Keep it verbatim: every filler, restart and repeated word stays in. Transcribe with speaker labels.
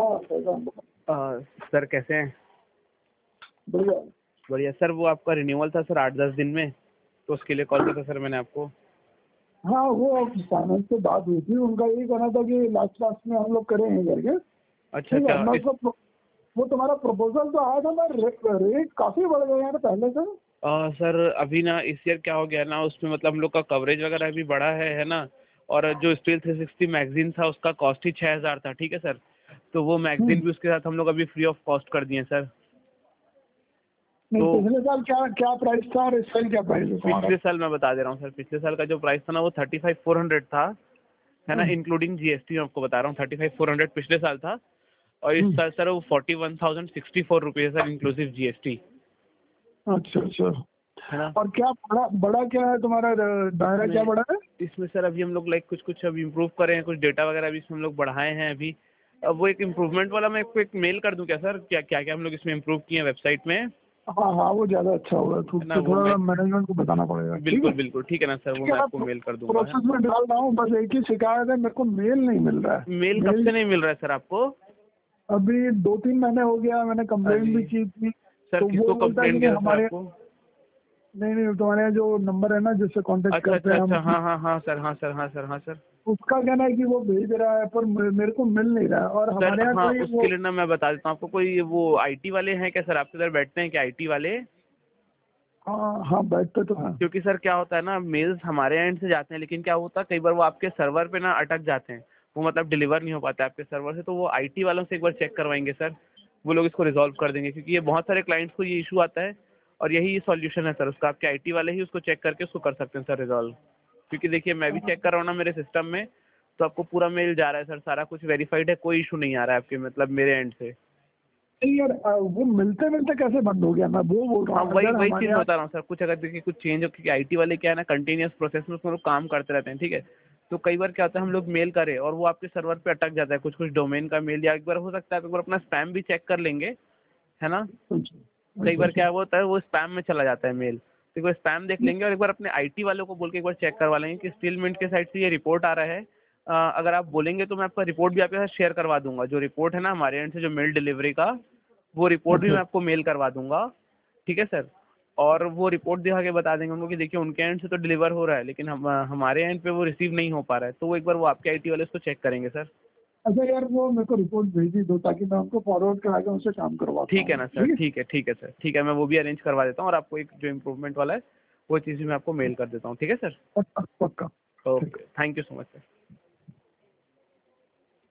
Speaker 1: हाँ फैजान।
Speaker 2: आ, सर कैसे हैं?
Speaker 1: बढ़िया
Speaker 2: बढ़िया सर। वो आपका रिन्यूअल था सर आठ दस दिन में, तो उसके लिए कॉल किया था सर मैंने आपको।
Speaker 1: हाँ, वो फाइनेंस से बात हुई थी, उनका यही कहना था कि लास्ट लास्ट में हम लोग करेंगे करके।
Speaker 2: अच्छा
Speaker 1: ठीक है,
Speaker 2: अच्छा।
Speaker 1: मैं
Speaker 2: इस,
Speaker 1: उसको वो तुम्हारा प्रपोजल तो आया था, मैं रे, रेट काफी बढ़ गए हैं पहले से।
Speaker 2: आ, सर अभी ना इस ईयर क्या हो गया ना, उसमें मतलब हम लोग का कवरेज वगैरह भी बढ़ा है है ना। और जो स्टील थ्री सिक्सटी मैगजीन था उसका कॉस्ट ही छः हज़ार था, ठीक है सर। तो वो मैगजीन
Speaker 1: हम्म।
Speaker 2: भी उसके साथ हम लोग अभी फ्री ऑफ कॉस्ट कर दिए सर।
Speaker 1: नहीं,
Speaker 2: तो
Speaker 1: पिछले साल क्या क्या प्राइस था और इस साल क्या प्राइस है तुम्हारा?
Speaker 2: पिछले साल मैं बता दे रहा हूँ सर, पिछले साल का जो प्राइस था ना वो थर्टी फाइव फोर हंड्रेड था, है ना,
Speaker 1: हम्म,
Speaker 2: इंक्लूडिंग जीएसटी। मैं आपको बता रहा हूँ थर्टी फाइव फोर हंड्रेड पिछले साल था। और इस
Speaker 1: हम्म।
Speaker 2: साल सर वो forty one thousand sixty four rupees sir, inclusive GST,
Speaker 1: अच्छा अच्छा।
Speaker 2: है ना।
Speaker 1: और क्या बड़ा बड़ा क्या है तुम्हारा, दायरा क्या
Speaker 2: इसमें
Speaker 1: बड़ा है?
Speaker 2: इसमें सर अभी हम लोग लाइक कुछ कुछ अभी इम्प्रूव करे हैं, कुछ डेटा वगैरह भी इसमें हम लोग बढ़ाए हैं अभी। अब वो एक इम्प्रूवमेंट वाला मैं आपको एक मेल कर दूं क्या सर, क्या क्या क्या हम लोग इसमें इम्प्रूव किए हैं वेबसाइट में,
Speaker 1: हाँ हाँ, वो ज्यादा अच्छा होगा, तो,
Speaker 2: है ना।
Speaker 1: तो
Speaker 2: वो मैं
Speaker 1: थोड़ा मैनेजमेंट को बताना पड़ेगा। ठीक
Speaker 2: बिल्कुल
Speaker 1: है।
Speaker 2: बिल्कुल ठीक है ना सर, वो
Speaker 1: ठीक है,
Speaker 2: मैं
Speaker 1: मैं
Speaker 2: आपको मेल कर दूंगा, है ना।
Speaker 1: प्रोसेस में डाल रहा हूँ, बस एक ही शिकायत है, मेरे को मेल नहीं मिल रहा है।
Speaker 2: मेल कब
Speaker 1: मेल
Speaker 2: से नहीं मिल रहा है सर आपको?
Speaker 1: अभी दो तीन महीने हो गया, मैंने कंप्लेंट
Speaker 2: अरे
Speaker 1: भी की थी।
Speaker 2: सर,
Speaker 1: तो वो
Speaker 2: किसको
Speaker 1: बोलता है कि
Speaker 2: कंप्लेंट
Speaker 1: नहीं
Speaker 2: किया था सर
Speaker 1: हमारे,
Speaker 2: आपको?
Speaker 1: नहीं नहीं, तुम्हारे जो नंबर है ना जिससे कांटेक्ट
Speaker 2: अच्छा
Speaker 1: करते
Speaker 2: अच्छा
Speaker 1: हैं
Speaker 2: अच्छा,
Speaker 1: हम,
Speaker 2: हाँ हाँ हाँ सर, हाँ सर, हाँ सर, हाँ सर।
Speaker 1: उसका कहना है कि वो भेज रहा है, पर मे- मेरे को मिल नहीं रहा है। और
Speaker 2: सर
Speaker 1: हमारे यहाँ
Speaker 2: हाँ,
Speaker 1: कोई
Speaker 2: उसके
Speaker 1: वो,
Speaker 2: लिए ना मैं बता देता हूँ आपको, कोई वो आईटी वाले हैं क्या सर आपके इधर बैठते हैं क्या आईटी वाले?
Speaker 1: हाँ हाँ, बैठते तो हैं।
Speaker 2: क्योंकि सर क्या होता है ना, मेल्स हमारे एंड से जाते हैं, लेकिन क्या होता है कई बार वो आपके सर्वर पे ना अटक जाते हैं, वो मतलब डिलीवर नहीं हो पाता है आपके सर्वर से। तो वो आईटी वालों से एक बार चेक करवाएंगे सर, वो लोग इसको रिजॉल्व कर देंगे, क्योंकि ये बहुत सारे क्लाइंट्स को ये इशू आता है। और यही सॉल्यूशन है सर उसका, आपके आईटी वाले ही उसको चेक करके उसको कर सकते हैं सर रिजॉल्व। क्योंकि देखिए मैं भी चेक कर रहा हूँ ना मेरे सिस्टम में, तो आपको पूरा मेल जा रहा है सर, सारा कुछ वेरीफाइड है, कोई इशू नहीं आ रहा है आपके मतलब मेरे एंड से।
Speaker 1: नहीं यार, अ, वो मिलते मिलते कैसे बंद हो गया, मैं वो बोल रहा
Speaker 2: हाँ
Speaker 1: हूँ।
Speaker 2: वही
Speaker 1: अगर
Speaker 2: वही
Speaker 1: हमारे
Speaker 2: चीज़ मैं
Speaker 1: यहाँ,
Speaker 2: बता रहा हूँ सर, कुछ अगर देखिए कुछ चेंज हो, क्योंकि आईटी वाले क्या है ना, कंटिन्यूस प्रोसेस में उसमें लोग काम करते रहते हैं, ठीक है। तो कई बार क्या होता है हम लोग मेल करें और वो आपके सर्वर पे अटक जाता है, कुछ कुछ डोमेन का मेल, या एक बार हो सकता है एक बार अपना स्पैम भी चेक कर लेंगे, है ना। कई
Speaker 1: अच्छा
Speaker 2: बार
Speaker 1: अच्छा।
Speaker 2: क्या होता है वो स्पैम में चला जाता है मेल, तो एक बार स्पैम देख लेंगे और एक बार अपने आईटी वालों को बोल के एक बार चेक करवा लेंगे कि स्टील मिंट के साइड से ये रिपोर्ट आ रहा है। अ, अगर आप बोलेंगे तो मैं आपका रिपोर्ट भी आपके साथ शेयर करवा दूंगा, जो रिपोर्ट है ना हमारे एंड से जो मेल डिलीवरी का, वो रिपोर्ट भी
Speaker 1: अच्छा
Speaker 2: मैं आपको मेल करवा दूंगा, ठीक है सर। और वो रिपोर्ट दिखा के बता देंगे उनको कि देखिए उनके एंड से तो डिलीवर हो रहा है, लेकिन हम हमारे एंड पे वो रिसीव नहीं हो पा रहा है, तो वो एक बार वो आपके आईटी वाले उसको चेक करेंगे सर।
Speaker 1: अच्छा यार, वो मेरे को रिपोर्ट भेज ही दो ताकि मैं उनको फॉरवर्ड करा के उनसे काम करवाता
Speaker 2: ठीक है
Speaker 1: हूँ।
Speaker 2: ना सर,
Speaker 1: ठीक है।
Speaker 2: ठीक है ठीक है सर, ठीक है, मैं वो भी अरेंज करवा देता हूँ, और आपको एक जो इम्प्रूवमेंट वाला है वो चीज़ भी मैं आपको मेल कर देता हूँ, ठीक है सर।
Speaker 1: पक्का पक्का। ठीक।
Speaker 2: Okay, thank you so much sir.